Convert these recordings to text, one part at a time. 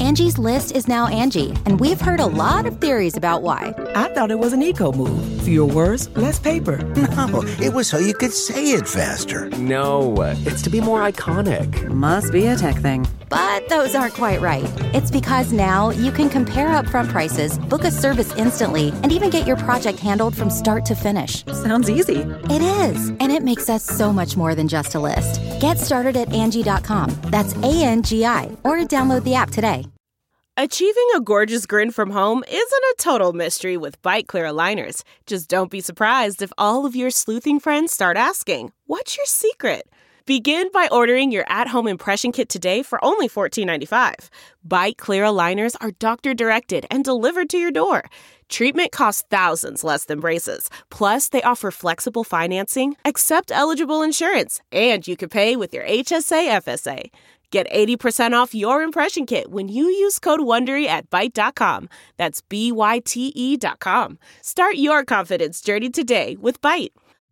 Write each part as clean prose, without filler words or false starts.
Angie's List is now Angie, and we've heard a lot of theories about why. I thought it was an eco move. Fewer words, less paper. No, it was so you could say it faster. No, it's to be more iconic. Must be a tech thing. But those aren't quite right. It's because now you can compare upfront prices, book a service instantly, and even get your project handled from start to finish. Sounds easy. It is, and it makes us so much more than just a list. Get started at Angie.com. That's ANGI, or download the app today. Achieving a gorgeous grin from home isn't a total mystery with Byte Clear aligners. Just don't be surprised if all of your sleuthing friends start asking, "What's your secret?" Begin by ordering your at-home impression kit today for only $14.95. Byte Clear aligners are doctor-directed and delivered to your door. Treatment costs thousands less than braces. Plus, they offer flexible financing, accept eligible insurance, and you can pay with your HSA FSA. Get 80% off your impression kit when you use code WONDERY at Byte.com. That's BYTE.com. Start your confidence journey today with Byte.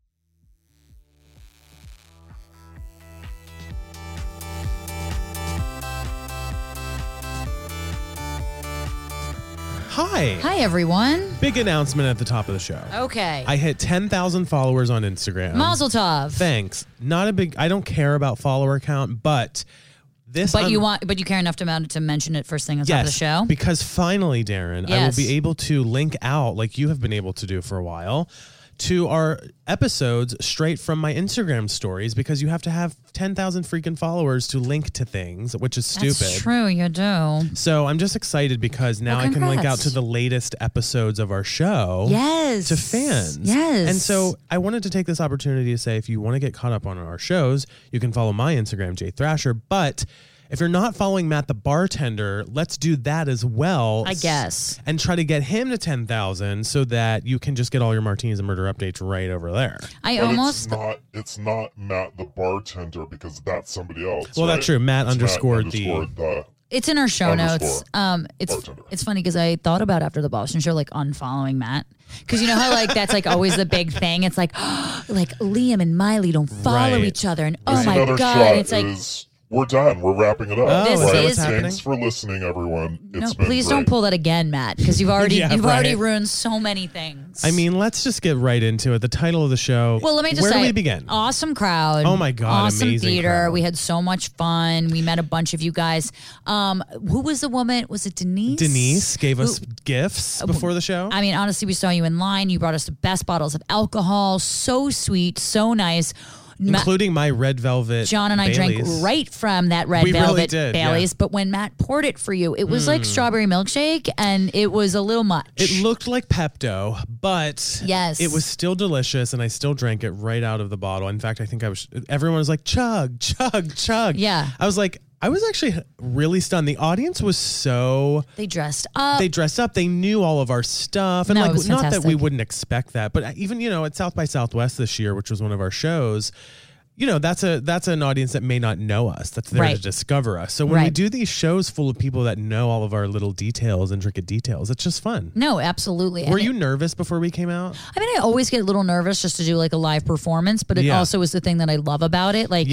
Hi, everyone. Big announcement at the top of the show. Okay. I hit 10,000 followers on Instagram. Mazel tov. Thanks. I don't care about follower count, but this. But you care enough to mention it first thing on top of the show? Because finally, Darren, I will be able to link out, like you have been able to do for a while, to our episodes straight from my Instagram stories, because you have to have 10,000 freaking followers to link to things, which is stupid. That's true, you do. So I'm just excited because now I can link out to the latest episodes of our show to fans. Yes. And so I wanted to take this opportunity to say, if you want to get caught up on our shows, you can follow my Instagram, Jay Thrasher. But if you're not following Matt the bartender, let's do that as well. I guess. And try to get him to 10,000 so that you can just get all your martinis and murder updates right over there. It's not Matt the bartender, because that's somebody else. Well, that's true. Matt underscored It's in our show notes. It's funny because I thought about after the Boston show, like unfollowing Matt. Because you know how like that's like always the big thing. It's like Liam and Miley don't follow each other, and oh my god, it's like. We're done. We're wrapping it up. Thanks for listening, everyone. Please don't pull that again, Matt, because you've already already ruined so many things. I mean, let's just get right into it. The title of the show. Well, let me just where say, do we begin? Awesome crowd. Oh my god, awesome amazing theater. crowd. We had so much fun. We met a bunch of you guys. Who was the woman? Was it Denise? Denise gave us gifts before the show. I mean, honestly, we saw you in line. You brought us the best bottles of alcohol. So sweet, so nice. Including my red velvet. John and I Baileys. drank right from that red velvet Baileys, but when Matt poured it for you, it was like strawberry milkshake, and it was a little much. It looked like Pepto, but it was still delicious, and I still drank it right out of the bottle. In fact, I think everyone was like, chug, chug, chug. Yeah. I was actually really stunned. The audience was They dressed up. They knew all of our stuff. And it was not that fantastic. we wouldn't expect that, but even, at South by Southwest this year, which was one of our shows, that's an audience that may not know us. That's there to discover us. So when we do these shows full of people that know all of our little details, intricate details, it's just fun. No, absolutely. Were you nervous before we came out? I mean, I always get a little nervous just to do like a live performance, but it also is the thing that I love about it. Like,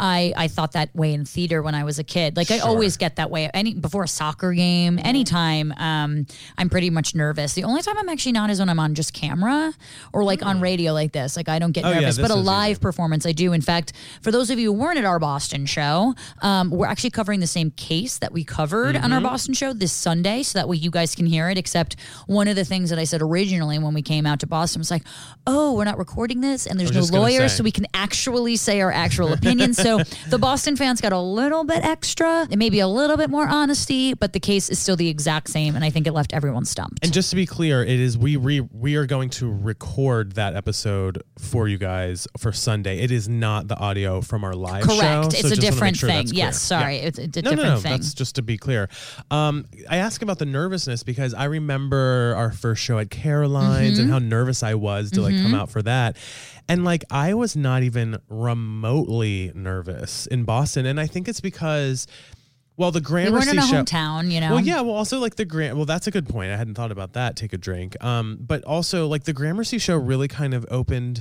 I thought that way in theater when I was a kid. Like, I always get that way. Before a soccer game, anytime, I'm pretty much nervous. The only time I'm actually not is when I'm on just camera or like on radio like this. Like, I don't get nervous, but a live performance, I do. In fact, for those of you who weren't at our Boston show, we're actually covering the same case that we covered on our Boston show this Sunday, so that way you guys can hear it. Except one of the things that I said originally when we came out to Boston was like, oh, we're not recording this, and there's no lawyers, so we can actually say our actual opinions. So the Boston fans got a little bit extra, and maybe a little bit more honesty, but the case is still the exact same, and I think it left everyone stumped. And just to be clear, it is we are going to record that episode for you guys for Sunday. It is not the audio from our live show. Correct. It's so a different thing. Yes, Yes, sorry. Yeah. It's a different thing. That's just to be clear. I ask about the nervousness because I remember our first show at Caroline's and how nervous I was to come out for that. And I was not even remotely nervous in Boston. And I think it's because the Gramercy we weren't in a show, hometown, Well, yeah. Well, also that's a good point. I hadn't thought about that. Take a drink. But also the Gramercy show really kind of opened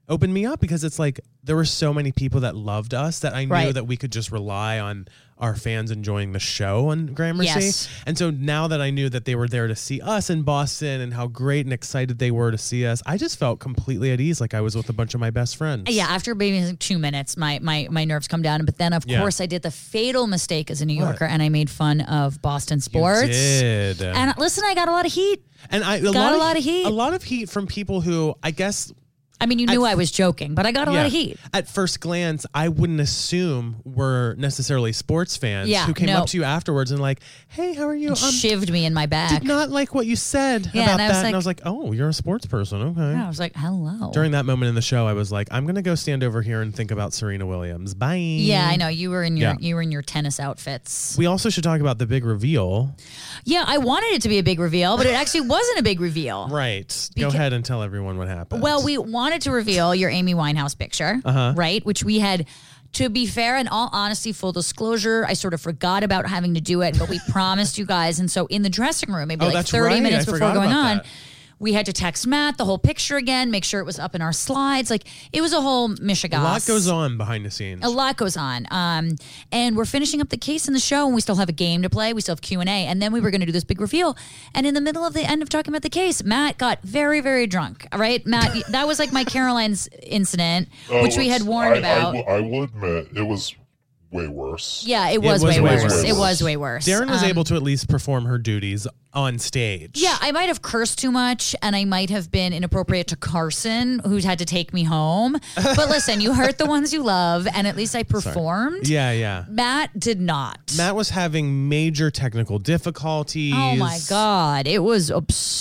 opened me up because it's like there were so many people that loved us that I knew that we could just rely on our fans enjoying the show on Gramercy. Yes. And so now that I knew that they were there to see us in Boston and how great and excited they were to see us, I just felt completely at ease, like I was with a bunch of my best friends. Yeah, after maybe 2 minutes, my nerves come down. But then, of course, I did the fatal mistake as a New Yorker, and I made fun of Boston sports. You did. And listen, I got a lot of heat. And I got a lot of heat. A lot of heat from people who, I guess... I mean, you knew I was joking, but I got a lot of heat. At first glance, I wouldn't assume were necessarily sports fans who came up to you afterwards and like, hey, how are you? Shivved me in my back. Did not like what you said about that. And I was like, oh, you're a sports person. Okay. Yeah, I was like, hello. During that moment in the show, I was like, I'm going to go stand over here and think about Serena Williams. Bye. Yeah, I know. You were in your tennis outfits. We also should talk about the big reveal. Yeah, I wanted it to be a big reveal, but it actually wasn't a big reveal. Right. Go ahead and tell everyone what happened. Well, we wanted to reveal your Amy Winehouse picture, right? Which we had, to be fair, in all honesty, full disclosure, I sort of forgot about having to do it, but we promised you guys. And so in the dressing room, maybe 30 minutes before going on, we had to text Matt the whole picture again, make sure it was up in our slides. Like, it was a whole mishigas. A lot goes on behind the scenes. A lot goes on. And we're finishing up the case in the show, and we still have a game to play. We still have Q&A. And then we were going to do this big reveal. And in the middle of the end of talking about the case, Matt got very, very drunk. All right, Matt, that was like my Caroline's incident, which we had warned about. I will admit, it was way worse. Yeah, it was way worse. It was way worse. Darren was able to at least perform her duties on stage. Yeah, I might have cursed too much, and I might have been inappropriate to Carson, who's had to take me home. But listen, you hurt the ones you love, and at least I performed. Sorry. Yeah. Matt did not. Matt was having major technical difficulties. Oh my God, it was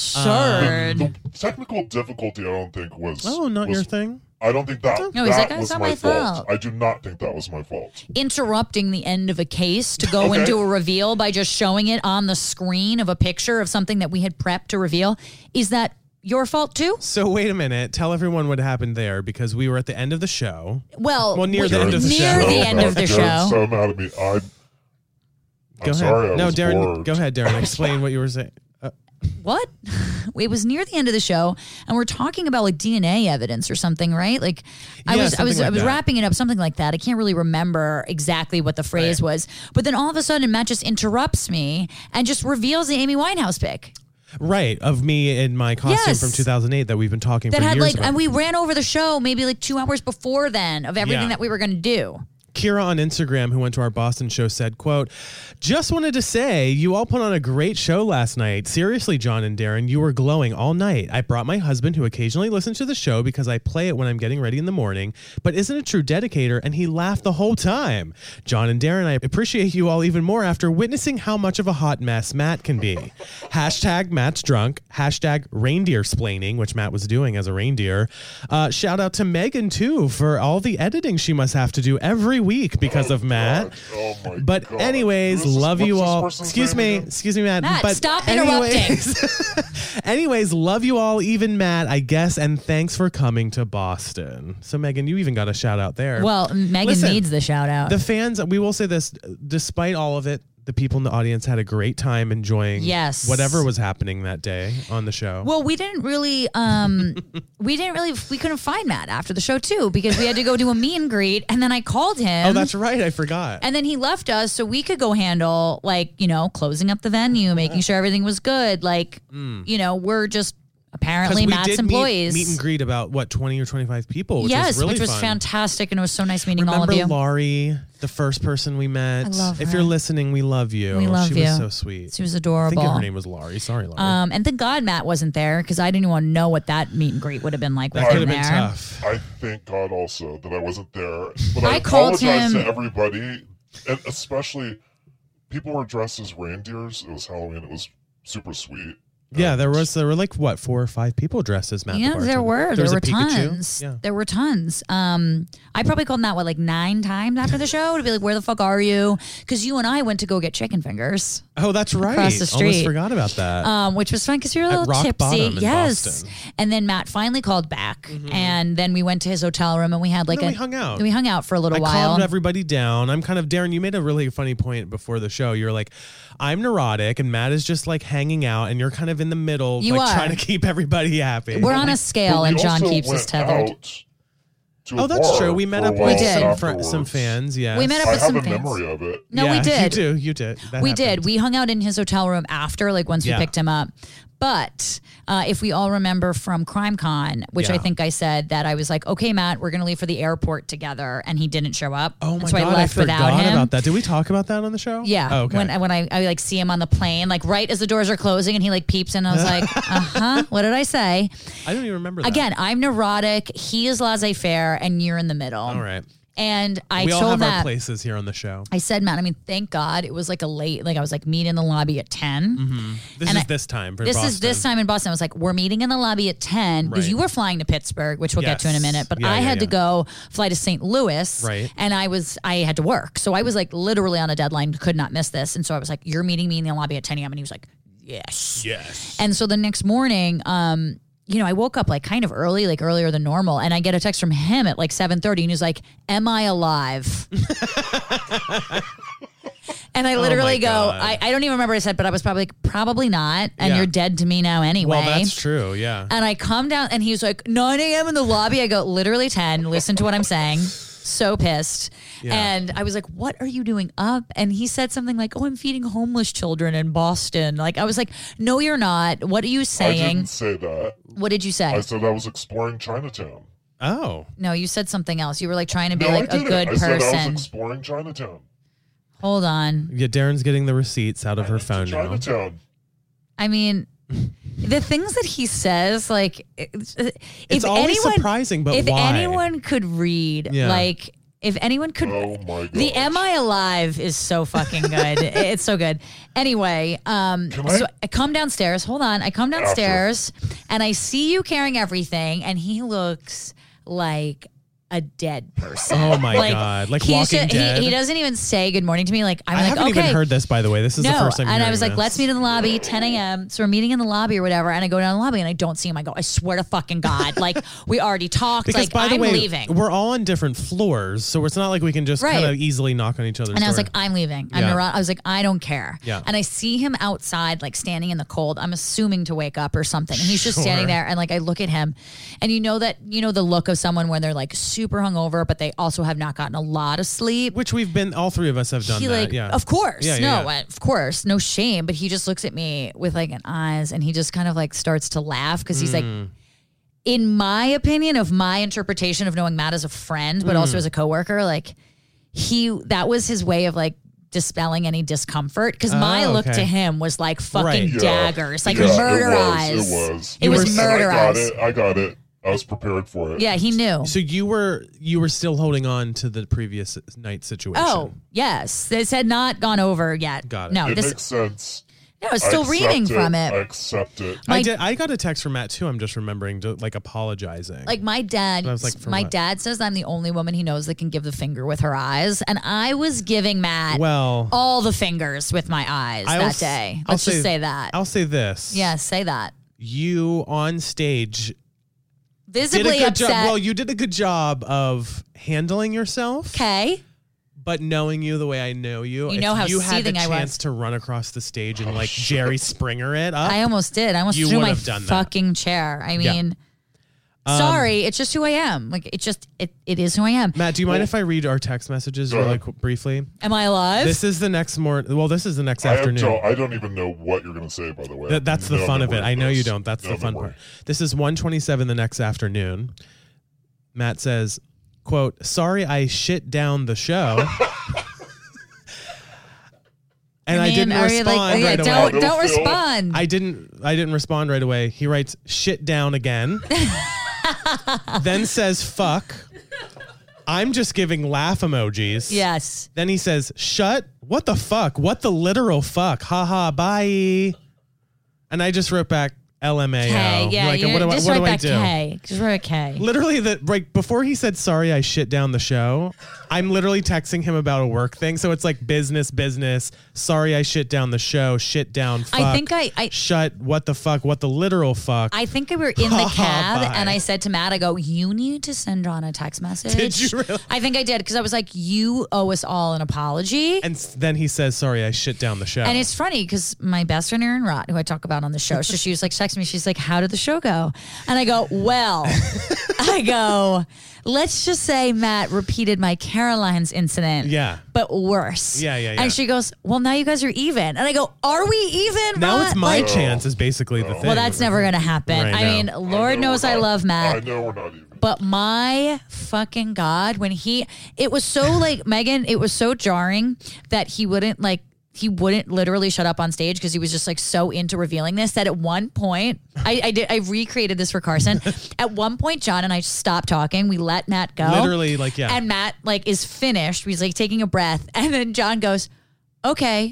absurd. The technical difficulty, I don't think was... Oh, not your thing? I don't think that, was my fault. I do not think that was my fault. Interrupting the end of a case to go into a reveal by just showing it on the screen of a picture of something that we had prepped to reveal, is that your fault too? So wait a minute. Tell everyone what happened there, because we were at the end of the show. Well, near the end of the show. Near the end of the show. Darren's so mad at me. I'm sorry. No, Darren, bored. Go ahead, Darren. Explain what you were saying. What? It was near the end of the show, and we're talking about like DNA evidence or something, right? Like, I was wrapping it up, something like that. I can't really remember exactly what the phrase was, but then all of a sudden, Matt just interrupts me and just reveals the Amy Winehouse pic. Right, of me in my costume from 2008 that we've been talking for years about. And we ran over the show maybe like 2 hours before then of everything that we were going to do. Kira on Instagram, who went to our Boston show, said, quote, just wanted to say you all put on a great show last night. Seriously, John and Darren, you were glowing all night. I brought my husband, who occasionally listens to the show because I play it when I'm getting ready in the morning, but isn't a true dedicator, and he laughed the whole time. John and Darren, I appreciate you all even more after witnessing how much of a hot mess Matt can be. Hashtag Matt's drunk. Hashtag reindeer splaining, which Matt was doing as a reindeer. Shout out to Megan, too, for all the editing she must have to do every week because of Matt. Oh my but God. Anyways, love you all. Excuse me, Matt. Matt, stop interrupting. Anyways, love you all, even Matt, I guess, and thanks for coming to Boston. So Megan, you even got a shout out there. Well, Megan needs the shout out. The fans, we will say this, despite all of it, the people in the audience had a great time enjoying whatever was happening that day on the show. Well, we didn't really, we couldn't find Matt after the show too, because we had to go do a meet and greet, and then I called him. Oh, that's right. I forgot. And then he left us so we could go handle, like, closing up the venue, making sure everything was good. Like, we're just apparently Matt's employees. Meet and greet about 20 or 25 people, which was really which was fun. Fantastic, and it was so nice meeting all of you. Remember Laurie, the first person we met? I love her. If you're listening, we love you. We love you. She was so sweet. She was adorable. I think her name was Laurie. Sorry, Laurie. And thank God Matt wasn't there, because I didn't even want to know what that meet and greet would have been like with that him could there. have been tough. I thank God also that I wasn't there. But I called apologize him to everybody, and especially people were dressed as reindeers. It was Halloween. It was super sweet. Yeah, there were like 4 or 5 people dressed as Matt. Yeah, there were tons. Yeah. There were tons. I probably called Matt 9 times after the show to be like, "Where the fuck are you?" Because you and I went to go get chicken fingers. Oh, that's right. Across the street. Almost forgot about that. Which was fun because we were a little Rock tipsy. Bottom in Yes. Boston. And then Matt finally called back, and then we went to his hotel room and we had we hung out. We hung out for a little while. I calmed everybody down. I'm kind of Darren. You made a really funny point before the show. You're like, I'm neurotic, and Matt is just like hanging out, and you're kind of in the middle, trying to keep everybody happy. We're on a scale, and John keeps us tethered. to a that's bar true. We met for a up while with some fans. Yeah, We met up I with have some a fans. memory of it. No, yeah, we did. You did. That We happened. did. We hung out in his hotel room after, like once we picked him up. But if we all remember from CrimeCon, which I think I said that I was like, okay, Matt, we're going to leave for the airport together. And he didn't show up. Oh my so God, I left without forgot him. about that. Did we talk about that on the show? Yeah. Oh, okay. When I like see him on the plane, like right as the doors are closing and he like peeps in, I was like, what did I say? I don't even remember that. Again, I'm neurotic. He is laissez-faire and you're in the middle. All right. And I We told all have Matt, our places here on the show. I said, Matt, I mean, thank God it was like a late, like I was like meet in the lobby at 10. Mm-hmm. This time for This Boston. is this time in Boston. I was like, we're meeting in the lobby at 10 because Right. you were flying to Pittsburgh, which we'll get to in a minute. But Yeah, I yeah, had to yeah. go fly to St. Louis. Right. And I had to work. So I was like literally on a deadline, could not miss this. And so I was like, you're meeting me in the lobby at 10 a.m. And he was like, yes. Yes. And so the next morning, I woke up like kind of early, like earlier than normal. And I get a text from him at like 7:30 and he's like, am I alive? And I literally go, I don't even remember what I said, but I was probably not. And Yeah. you're dead to me now anyway. Well, that's true. Yeah. And I come down and he was like, 9 a.m. in the lobby. I go, literally 10. Listen to what I'm saying. So pissed. Yeah. And I was like, what are you doing up? And he said something like, oh, I'm feeding homeless children in Boston. Like, I was like, no, you're not. What are you I saying? didn't say that. What did you say? I said I was exploring Chinatown. Oh. No, you said something else. You were like trying to be No, like I a didn't. good I said I person. was exploring Chinatown. Hold on. Yeah, Darren's getting the receipts out of her phone now. Chinatown. I mean, the things that he says, like, It's always surprising, but if why? anyone could read, Yeah. like, if anyone could, Oh my God. the "Am I Alive" is so fucking good. It's so good. Anyway, so I come downstairs. Hold on, I come downstairs and I see you carrying everything, and he looks like a dead person. Oh my God. Like he's Walking Dead? He doesn't even say good morning to me. Like, I'm I like, haven't okay. even heard this, by the way. This is the first time and I hearing was like, this. let's meet in the lobby, 10 a.m. So we're meeting in the lobby or whatever. And I go down the lobby and I don't see him. I go, I swear to fucking God. Like, we already talked. Because like, by the I'm way, leaving. we're all on different floors, so it's not like we can just Right. kind of easily knock on each other's And I was door. like, I'm leaving. Yeah. I was like, I don't care. Yeah. And I see him outside, like standing in the cold. I'm assuming to wake up or something. And he's just standing Sure. there. And like, I look at him and you know the look of someone when they're like super hungover, but they also have not gotten a lot of sleep. Which all three of us have done He that. like, Yeah. of course, Yeah, no, yeah. of course, no shame. But he just looks at me with like an eyes, and he just kind of like starts to laugh because he's like, in my opinion, of my interpretation of knowing Matt as a friend, but also as a coworker, like that was his way of like dispelling any discomfort. Because my look okay. to him was like fucking Right. Yeah. daggers, like Yeah, murder it was, eyes. It was. It was And murder eyes. I got it. I was prepared for it. Yeah, he knew. So you were still holding on to the previous night situation. Oh yes, this had not gone over yet. Got it. No, It this makes sense. I was still I reading accept from I it. accept it. I got a text from Matt too. I'm just remembering, like apologizing. Like my dad, I was like, for my what? dad says I'm the only woman he knows that can give the finger with her eyes, and I was giving Matt all the fingers with my eyes that day. Let's just say that. I'll say this. Yeah, say that. You on stage Visibly did a good upset. job. Well, you did a good job of handling yourself. Okay. But knowing you the way I know you, You know how you had the seething I was. chance to run across the stage and like Jerry Springer it up. I almost did. I almost You threw would my have done that. fucking chair. I mean, sorry, it's just who I am. Like it is who I am. Matt, do you mind if I read our text messages Go really ahead. briefly? Am I alive? This is the next morning. Well, this is the next I afternoon. don't even know what you're going to say, by the way. That's the No fun of it. memory I know you this. don't. That's No the fun memory. part. This is 1:27 the next afternoon. Matt says, quote, sorry I shit down the show. And I didn't respond right away. Don't respond. I didn't respond right away. He writes shit down again. Then says fuck. I'm just giving laugh emojis. Yes. Then he says shut. What the fuck? What the literal fuck? Haha, bye. And I just wrote back LMAO. K. Yeah, Like, you what do just I write back do? K. Just write a K. Literally, right before he said sorry, I shit down the show. I'm literally texting him about a work thing, so it's like business. Sorry, I shit down the show. Shit down. Fuck. I think I shut. What the fuck? What the literal fuck? I think we were in the cab, Bye. and I said to Matt, I go, you need to send John a text message. Did you really? I think I did, because I was like, you owe us all an apology. And then he says sorry, I shit down the show. And it's funny because my best friend Erin Rott, who I talk about on the show, so she was like texting texts me. She's like, how did the show go? And I go, well, let's just say Matt repeated my Caroline's incident. Yeah. But worse. Yeah. And she goes, well, now you guys are even. And I go, are we even, Now Matt? it's my chance is basically the thing. Well, that's never going to happen. Right, I mean, Lord knows I love Matt. I know we're not even. But my fucking God, when it was so like, Megan, it was so jarring that he wouldn't literally shut up on stage because he was just like so into revealing this that at one point, I recreated this for Carson. At one point, John and I stopped talking. We let Matt go. Literally, like, yeah. And Matt like is finished. He's like taking a breath. And then John goes, okay,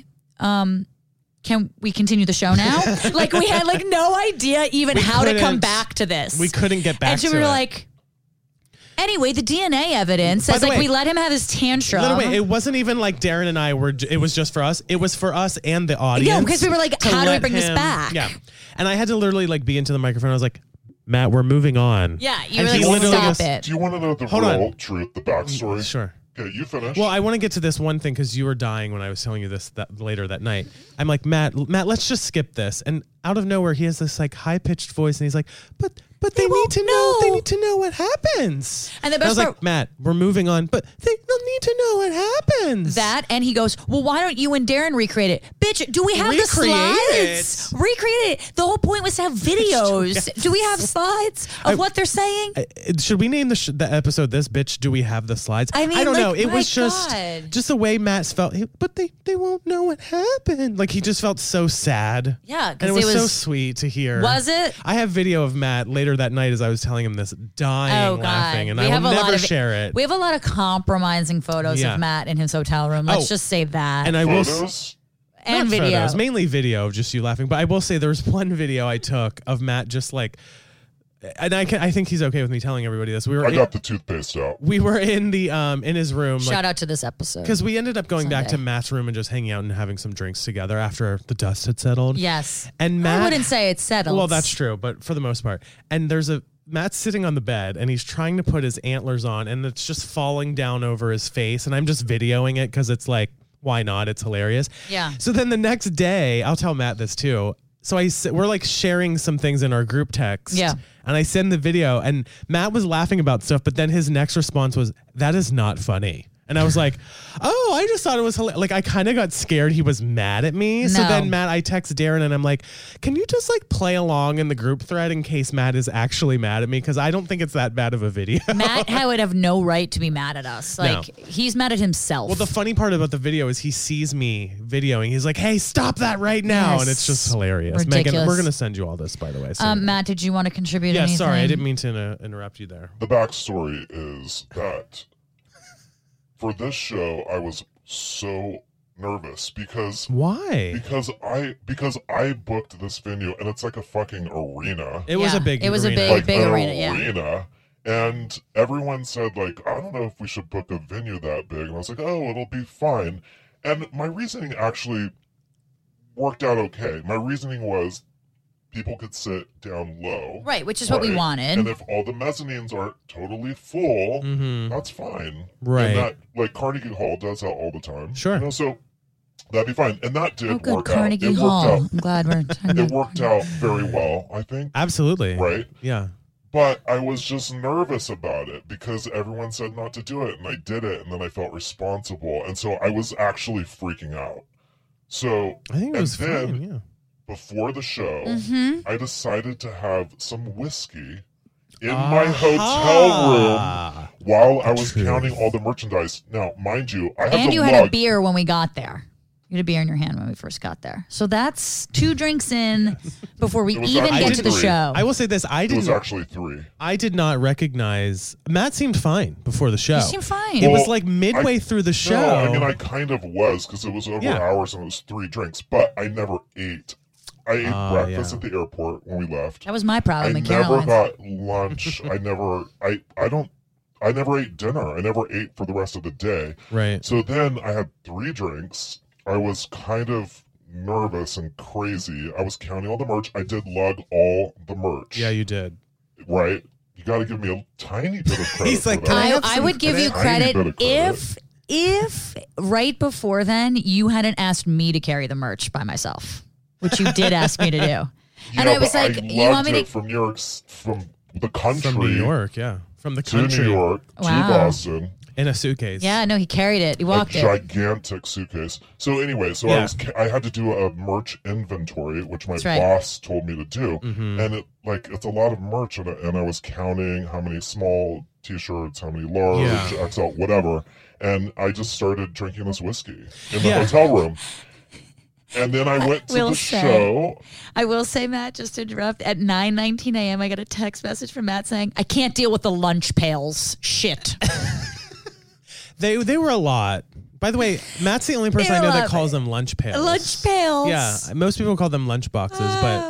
can we continue the show now? Like we had like no idea even how to come back to this. We couldn't get back to it. And so we were like, anyway, the DNA evidence says like we let him have his tantrum. By the way, it wasn't even like Darren and I were, it was just for us. It was for us and the audience. Yeah, because we were like, how do we bring this back? Yeah. And I had to literally like be into the microphone. I was like, Matt, we're moving on. Yeah, you were like, stop it. Do you want to know the real truth, the backstory? Sure. Okay, you finish. Well, I want to get to this one thing because you were dying when I was telling you this later that night. I'm like, Matt, let's just skip this. And out of nowhere, he has this like high pitched voice, and he's like, but they need to know. They need to know what happens. And the best I was like, Matt, we're moving on, but they'll need to know what happens. That, and he goes, well, why don't you and Darren recreate it? Bitch, do we have the slides? Recreate it. The whole point was to have videos. Yes. Do we have slides of what they're saying? Should we name the episode this, bitch, do we have the slides? I mean, I don't like, know. It was just the way Matt felt, but they won't know what happened. Like he just felt so sad. Yeah. And it was so sweet to hear. Was it? I have video of Matt later that night as I was telling him this, dying, laughing, and I will never share it. We have a lot of compromising photos of Matt in his hotel room. Let's just say that. And I will and videos. Photos, mainly video of just you laughing. But I will say there was one video I took of Matt just like, and I think he's okay with me telling everybody this. I got the toothpaste out. We were in the in his room. Shout out to this episode because we ended up going back to Matt's room and just hanging out and having some drinks together after the dust had settled. Yes, and Matt, I wouldn't say it's settled. Well, that's true, but for the most part, and Matt's sitting on the bed and he's trying to put his antlers on and it's just falling down over his face, and I'm just videoing it because it's like, why not? It's hilarious. Yeah. So then the next day, I'll tell Matt this too. So we're like sharing some things in our group text. Yeah. And I send the video and Matt was laughing about stuff, but then his next response was, that is not funny. And I was like, oh, I just thought it was hilarious. Like, I kind of got scared he was mad at me. No. So then Matt, I text Darren and I'm like, can you just like play along in the group thread in case Matt is actually mad at me? Because I don't think it's that bad of a video. Matt would have no right to be mad at us. Like, he's mad at himself. Well, the funny part about the video is he sees me videoing. He's like, hey, stop that right now. Yes. And it's just hilarious. Ridiculous. Megan, we're going to send you all this, by the way. So Matt, did you want to contribute anything? Yeah, sorry. I didn't mean to interrupt you there. The backstory is that for this show, I was so nervous because why? Because I booked this venue and it's like a fucking arena. It was a big. It was a big arena. Yeah. And everyone said like, I don't know if we should book a venue that big. And I was like, oh, it'll be fine. And my reasoning actually worked out okay. My reasoning was people could sit down low. Right, which is what we wanted. And if all the mezzanines aren't totally full, that's fine. Right. And that, like, Carnegie Hall does that all the time. Sure. You know, so that'd be fine. And that did work Carnegie out. Hall. I'm glad we're talking It worked out very well, I think. Absolutely. Right? Yeah. But I was just nervous about it because everyone said not to do it, and I did it, and then I felt responsible. And so I was actually freaking out. So, I think it was fine, yeah. Before the show, I decided to have some whiskey in my hotel room while I was counting all the merchandise. Now, mind you, I have and the you lug. had a beer when we got there. You had a beer in your hand when we first got there. So that's 2 drinks in before we even get to the show. I will say this. It was actually 3. I did not recognize. Matt seemed fine before the show. He seemed fine. It was like midway through the show. No, I mean, I kind of was because it was over hours and it was 3 drinks, but I never ate. I ate breakfast at the airport when we left. That was my problem. I never got lunch. I never ate dinner. I never ate for the rest of the day. Right. So then I had 3 drinks. I was kind of nervous and crazy. I was counting all the merch. I did lug all the merch. Yeah, you did. Right. You got to give me a tiny bit of credit. He's like, I would give you credit if right before then you hadn't asked me to carry the merch by myself. Which you did ask me to do. And I was like, you want me to from New York, from the country, from New York, from the country to New York to Boston in a suitcase. Yeah, no, he carried it. He walked it. Gigantic suitcase. So anyway, I had to do a merch inventory, which my boss told me to do, and it's a lot of merch, and I was counting how many small T-shirts, how many large, XL, whatever, and I just started drinking this whiskey in the hotel room. And then I went to the show. I will say, Matt, just to interrupt, at 9:19 a.m., I got a text message from Matt saying, I can't deal with the lunch pails. Shit. They were a lot. By the way, Matt's the only person I know that calls them lunch pails. Lunch pails. Yeah. Most people call them lunch boxes, but...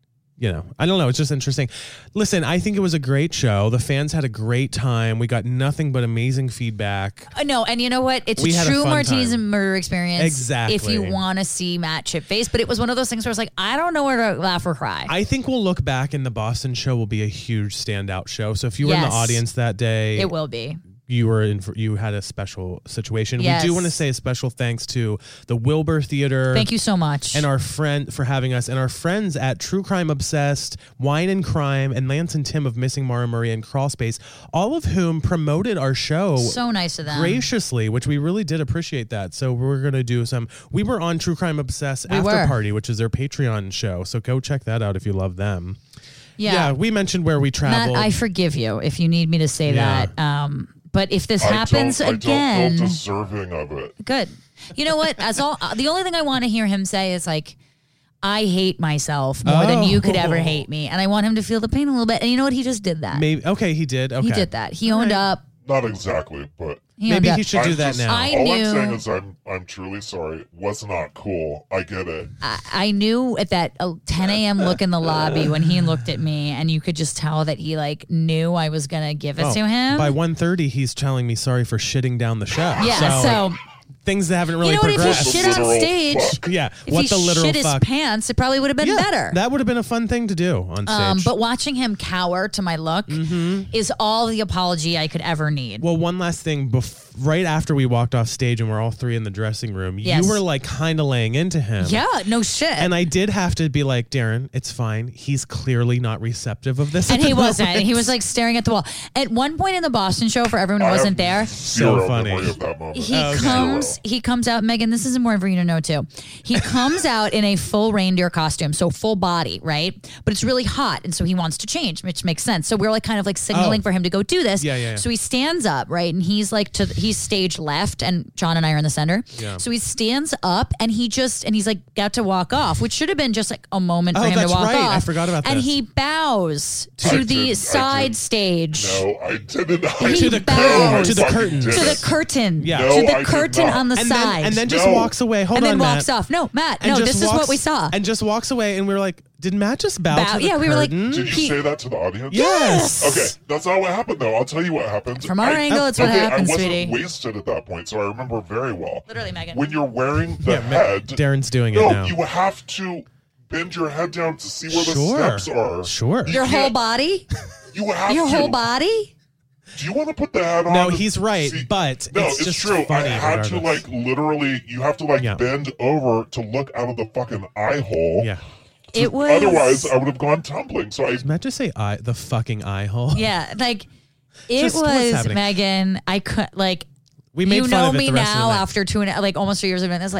I don't know. It's just interesting. Listen, I think it was a great show. The fans had a great time. We got nothing but amazing feedback. No, and you know what? It's a true Martinis and Murder experience. Exactly. If you want to see Matt shit-faced. But it was one of those things where I was like, I don't know where to laugh or cry. I think we'll look back and the Boston show will be a huge standout show. So if you were in the audience that day... It will be. You had a special situation. Yes. We do want to say a special thanks to the Wilbur Theater. Thank you so much. And our friend for having us, and our friends at True Crime Obsessed, Wine and Crime, and Lance and Tim of Missing Mara Murray and Crawl Space, all of whom promoted our show. So nice of them. Graciously, which we really did appreciate that. So we're going to do we were on True Crime Obsessed After Party, which is their Patreon show. So go check that out if you love them. Yeah, we mentioned where we traveled. Matt, I forgive you if you need me to say that. But if this happens again, I don't feel deserving of it. Good. You know what? The only thing I want to hear him say is like, I hate myself more than you could ever hate me, and I want him to feel the pain a little bit. And you know what? He just did that. Maybe. Okay, he did. Okay, he did that. He owned up. Not exactly, but maybe he should do that now. All I'm saying is I'm truly sorry. It was not cool. I get it. I knew at that 10 a.m. look in the lobby when he looked at me, and you could just tell that he knew I was gonna give it to him. By 1:30, he's telling me sorry for shitting down the show. Yeah, so things that haven't really progressed. If he shit on stage, if he shit his pants, it probably would have been better. That would have been a fun thing to do on stage. But watching him cower to my look is all the apology I could ever need. Well, one last thing. Right after we walked off stage and we're all three in the dressing room, you were kind of laying into him. Yeah, no shit. And I did have to be like, Darren, it's fine. He's clearly not receptive of this. And he wasn't. He was staring at the wall. At one point in the Boston show, for everyone who wasn't there, so funny. He comes out. Megan, this is important for you to know too. He comes out in a full reindeer costume, so full body, right? But it's really hot, and so he wants to change, which makes sense. So we're kind of signaling for him to go do this. Yeah. So he stands up, right, and he's he's stage left, and John and I are in the center. Yeah. So he stands up, and he's got to walk off, which should have been just a moment for him to walk off. I forgot about that. And he bows to the side stage. No, I didn't. To the curtain. To the curtain. Yeah. To the curtain on the side. And then just walks away. Hold on, and then Matt. walks off. No, Matt. No, this is what we saw. And just walks away, and we were like, did Matt just bow to the curtain? We were like, did you say that to the audience? Yes. Okay, that's not what happened, though. I'll tell you what happened. From our angle, it's what happened, sweetie. I wasn't wasted at that point, so I remember very well. Literally, Megan. When you're wearing the head. Darren's doing it now. No, you have to bend your head down to see where the steps are. Sure. Your whole body? You have Your whole body? Do you want to put the hat on? No, he's right, but it's just true. Funny I had to literally, you have to bend over to look out of the fucking eye hole. Yeah. Otherwise, I would have gone tumbling. So Did Matt just say the fucking eye hole? Yeah, it was, Megan, I could, we made fun of it me the rest now of the after almost 3 years of doing this,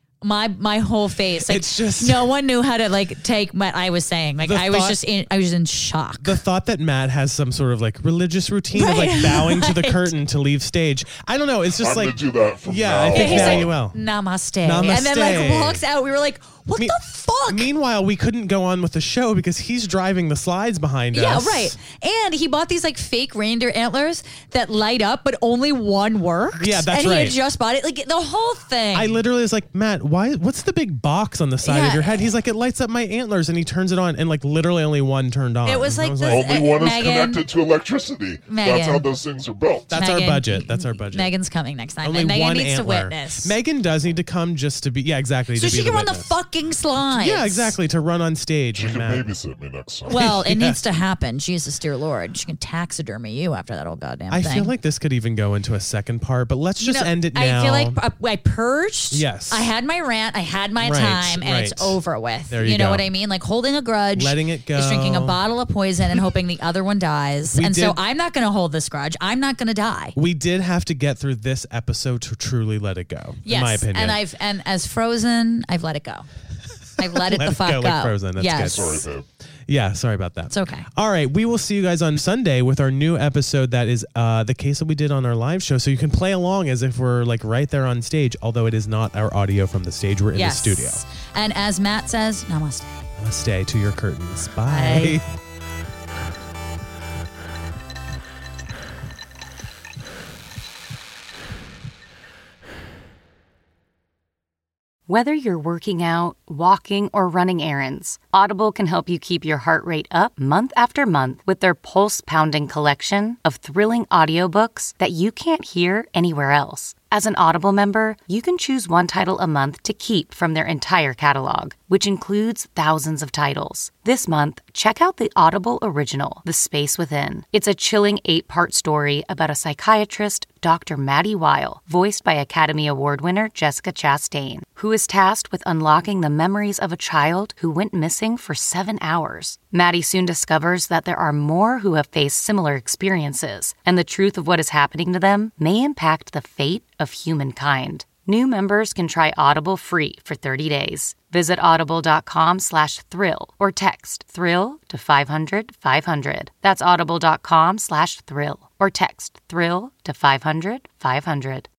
my whole face. It's just no one knew how to take what I was saying. I was in shock. The thought that Matt has some sort of religious routine of bowing to the curtain to leave stage. I don't know. It's just I'm gonna do that from now. I think now you will. Namaste. And then walks out. We were like, what the fuck? Meanwhile, we couldn't go on with the show because he's driving the slides behind us. Yeah, right. And he bought these fake reindeer antlers that light up, but only one worked. Yeah, that's right. right. And he had just bought it. The whole thing. I literally was like, Matt, what's the big box on the side of your head? He's like, it lights up my antlers, and he turns it on, and literally only one turned on. It was only one is connected to electricity. That's how those things are built. That's our budget. That's our budget. Megan's coming next time. Only and Megan one needs antler. to witness. Megan does need to come just to be, exactly. So she can run the fuck walking slides. Yeah, exactly. To run on stage. She can babysit me next time. Well, it needs to happen. Jesus, dear Lord. She can taxidermy you after that old goddamn thing. I feel like this could even go into a second part, but let's just end it now. I feel like I purged. Yes. I had my rant. I had my time, and it's over with. There you know go. what I mean? Like holding a grudge. Letting it go. Is drinking a bottle of poison and hoping the other one dies. So I'm not going to hold this grudge. I'm not going to die. We did have to get through this episode to truly let it go, in my opinion. And as Frozen, I've let it go. I've let it the fuck go. Like Frozen. That's good. Sorry, babe. Yeah, sorry about that. It's okay. All right, we will see you guys on Sunday with our new episode that is the case that we did on our live show. So you can play along as if we're like right there on stage, although it is not our audio from the stage. We're in the studio. And as Matt says, namaste. Namaste to your curtains. Bye. Whether you're working out, walking, or running errands, Audible can help you keep your heart rate up month after month with their pulse-pounding collection of thrilling audiobooks that you can't hear anywhere else. As an Audible member, you can choose one title a month to keep from their entire catalog, which includes thousands of titles. This month, check out the Audible original, The Space Within. It's a chilling 8-part story about a psychiatrist, Dr. Maddie Weil, voiced by Academy Award winner Jessica Chastain, who is tasked with unlocking the memories of a child who went missing for 7 hours. Maddie soon discovers that there are more who have faced similar experiences, and the truth of what is happening to them may impact the fate of humankind. New members can try Audible free for 30 days. Visit audible.com/thrill or text thrill to 500-500. That's audible.com/thrill or text thrill to 500-500.